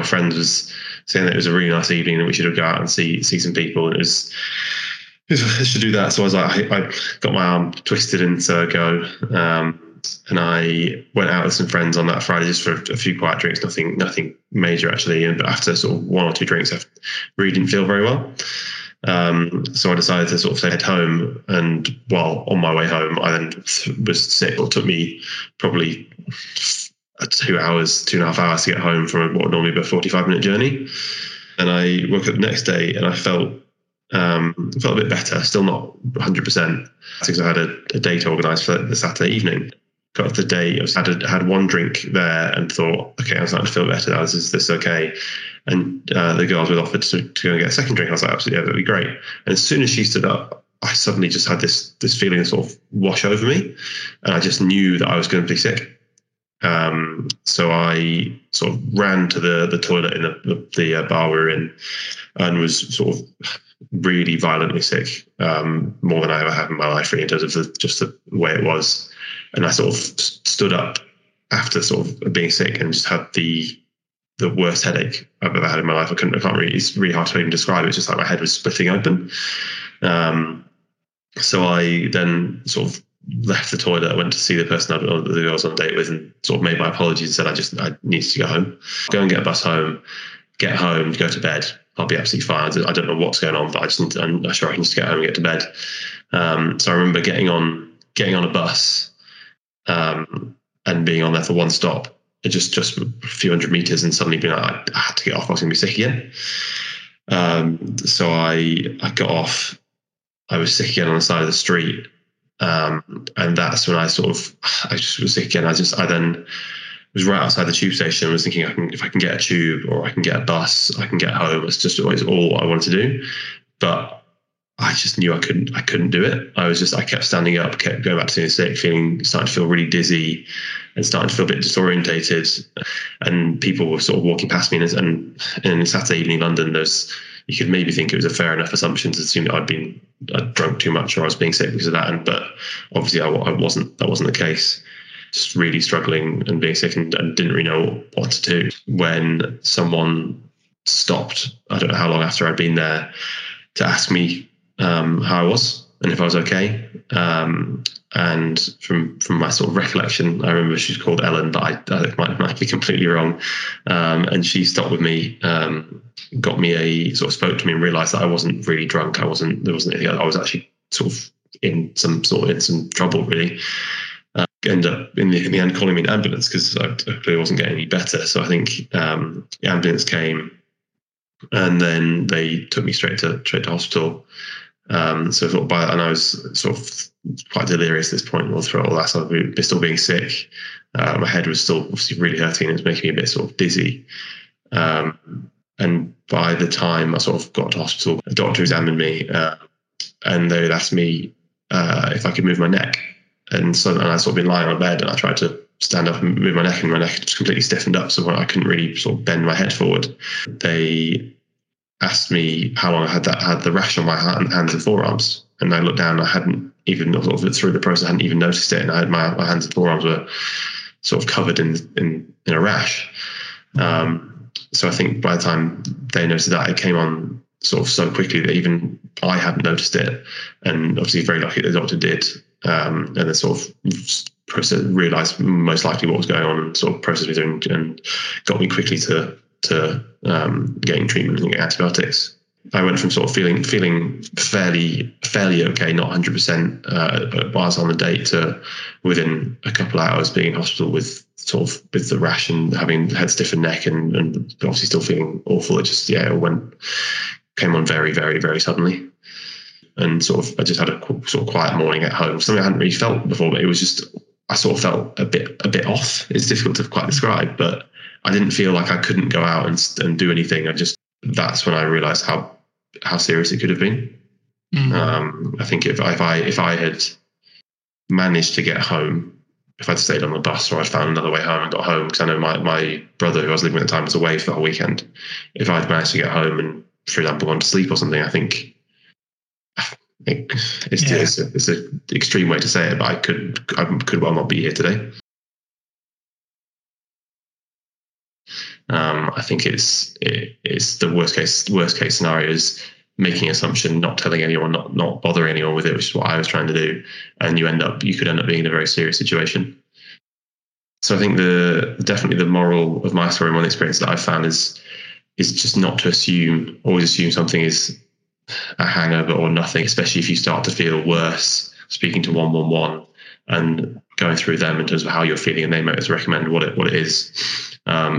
my friends was saying that it was a really nice evening and we should go out and see some people. And I should do that. So I was like, I got my arm twisted into go. And I went out with some friends on that Friday just for a few quiet drinks, nothing major actually. And after sort of one or two drinks, I really didn't feel very well. So I decided to sort of head home. And while on my way home, I then was sick. It took me probably 2.5 hours to get home from what would normally be a 45-minute journey. And I woke up the next day and I felt a bit better, still not 100%, because I had a date organised for the Saturday evening. Got off the day, I had one drink there and thought, okay, I'm starting to feel better now. Is this okay? And the girls were offered to go and get a second drink. I was like, absolutely, yeah, that'd be great. And as soon as she stood up, I suddenly just had this feeling sort of wash over me, and I just knew that I was going to be sick. So I sort of ran to the toilet in the bar we were in, and was sort of really violently sick, more than I ever had in my life, really, in terms of just the way it was. And I sort of stood up after sort of being sick and just had the worst headache I've ever had in my life. It's really hard to even describe it. It's just like my head was splitting open. So I then sort of left the toilet. I went to see the person I was on a date with and sort of made my apologies and said I needed to go home. Go and get a bus home, get home, go to bed. I'll be absolutely fine. I don't know what's going on, but I'm sure I can just get home and get to bed. So I remember getting on a bus and being on there for one stop, just a few hundred meters, and suddenly being like, I had to get off. I was going to be sick again. So I got off. I was sick again on the side of the street. And that's when I just was sick again. I then was right outside the tube station. I was thinking, if I can get a tube or I can get a bus, I can get home. It's just always all I wanted to do. But I just knew I couldn't do it. I kept standing up, kept going back to being sick, starting to feel really dizzy and starting to feel a bit disorientated. And people were sort of walking past me. And in Saturday evening London, you could maybe think it was a fair enough assumption to assume that I'd drunk too much or I was being sick because of that. But obviously I wasn't. That wasn't the case. Just really struggling and being sick and didn't really know what to do. When someone stopped, I don't know how long after I'd been there, to ask me how I was and if I was okay. And from my sort of recollection, I remember she's called Ellen, but I might be completely wrong. And she stopped with me, spoke to me and realised that I wasn't really drunk. There wasn't anything. I was actually sort of in some trouble, really. Ended up in the end calling me an ambulance because I clearly wasn't getting any better. So I think the ambulance came, and then they took me straight to hospital. So and I was sort of quite delirious at this point all throughout all that. So I was still being sick. My head was still obviously really hurting. It was making me a bit sort of dizzy. And by the time I sort of got to hospital, the doctor examined me, and they would ask me if I could move my neck. And I sort of been lying on bed, and I tried to stand up and move my neck, and my neck just completely stiffened up, so I couldn't really sort of bend my head forward. They asked me how long I had the rash on my hands and forearms, and I looked down. I hadn't even sort of through the process, I hadn't even noticed it, and I had my hands and forearms were sort of covered in a rash. So I think by the time they noticed that, it came on sort of so quickly that even I hadn't noticed it, and obviously very lucky the doctor did. And then sort of realised most likely what was going on and sort of processed me and got me quickly to getting treatment and getting antibiotics. I went from sort of feeling fairly okay, not 100% while I was on the date, to within a couple of hours being in hospital with the rash and having head stiffened neck and obviously still feeling awful. It just came on very, very, very suddenly. And I just had a sort of quiet morning at home, something I hadn't really felt before, but it was just, I sort of felt a bit off. It's difficult to quite describe, but I didn't feel like I couldn't go out and do anything. That's when I realized how serious it could have been. I think if I had managed to get home, if I'd stayed on the bus or I'd found another way home and got home, because I know my brother who I was living with at the time was away for the whole weekend. If I'd managed to get home and, for example, gone to sleep or something, I think it's an extreme way to say it, but I could well not be here today. I think it's the worst case scenario is making an assumption, not telling anyone, not bothering anyone with it, which is what I was trying to do, and you could end up being in a very serious situation. So I think definitely the moral of my story, one experience that I've found is just not to always assume something is a hangover or nothing, especially if you start to feel worse. Speaking to 111 and going through them in terms of how you're feeling, and they might recommend what it is.